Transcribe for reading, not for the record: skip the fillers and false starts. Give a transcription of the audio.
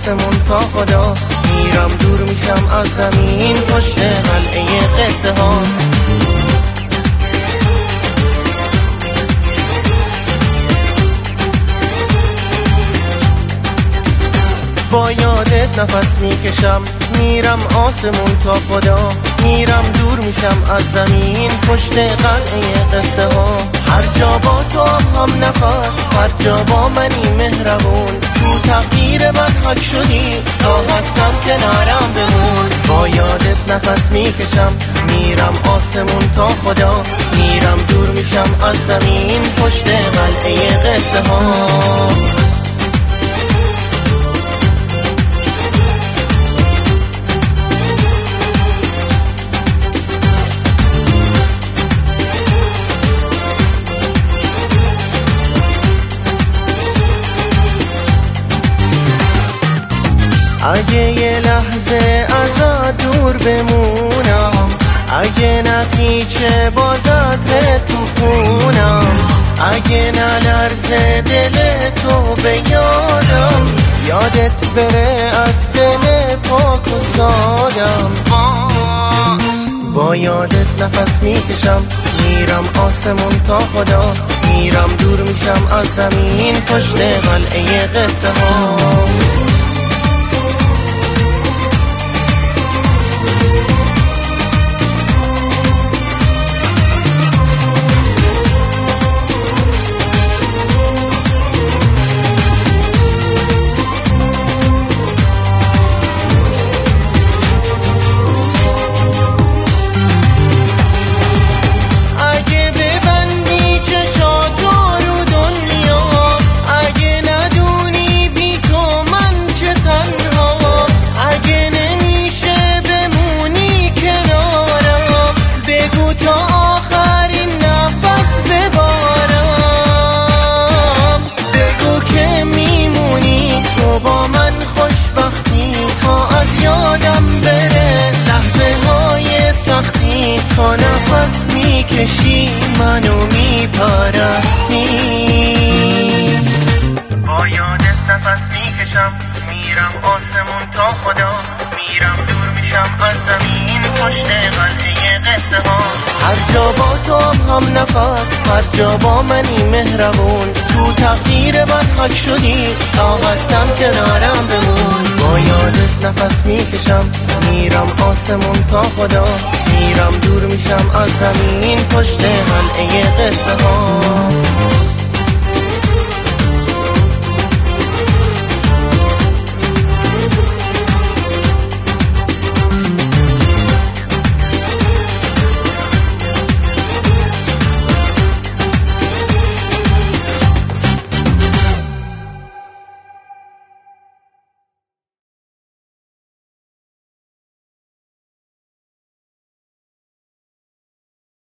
آسمون تا خدا، میرم دور میشم از زمین پشت قلعه قصه ها. با یادت نفس میکشم، میرم آسمون تا خدا، میرم دور میشم از زمین پشت قلعه قصه ها. هر جا با تو هم نفس، هر جا با منی مهربون، تو تغییر من حک شدی تا هستم کنارم بمون. با یادت نفس میکشم، میرم آسمون تا خدا، میرم دور میشم از زمین پشت قلعه قصه ها. اگه یه لحظه ازت دور بمونم، اگه نپیچه بازت تو خونم، اگه نلرزه دل تو به یادم، یادت بره از دل پاک و سادم. با یادت نفس میکشم، میرم آسمون تا خدا، میرم دور میشم از زمین پشت قلعه قصه ها. تا نفس میکشی منو میپرستی. با یادت نفس میکشم، میرم آسمون تا خدا، میرم دور میشم از زمین پشت قلعه قصه ها. هر جا با تو هم نفس، هر جا با منی مهربون، تو تقدیر من حک شدی تا هستم کنارم بمون. با یادت نفس میکشم، میرم آسمون تا خدا، میرم دور میشم از زمین پشت قلعه قصه ها.